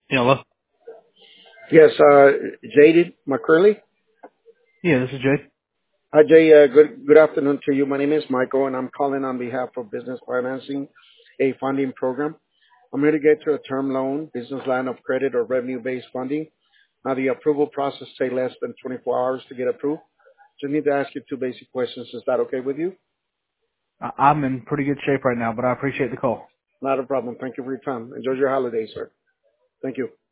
Yeah, hello? Yes, Jaded McCurley. Yeah, this is Jay. Hi, Jay. Good afternoon to you. My name is Michael, and I'm calling on behalf of Business Financing, a funding program. I'm here to get to a term loan, business line of credit, or revenue-based funding. Now, the approval process takes less than 24 hours to get approved. Just need to ask you two basic questions. Is that okay with you? I'm in pretty good shape right now, but I appreciate the call. Not a problem. Thank you for your time. Enjoy your holiday, sir. Thank you.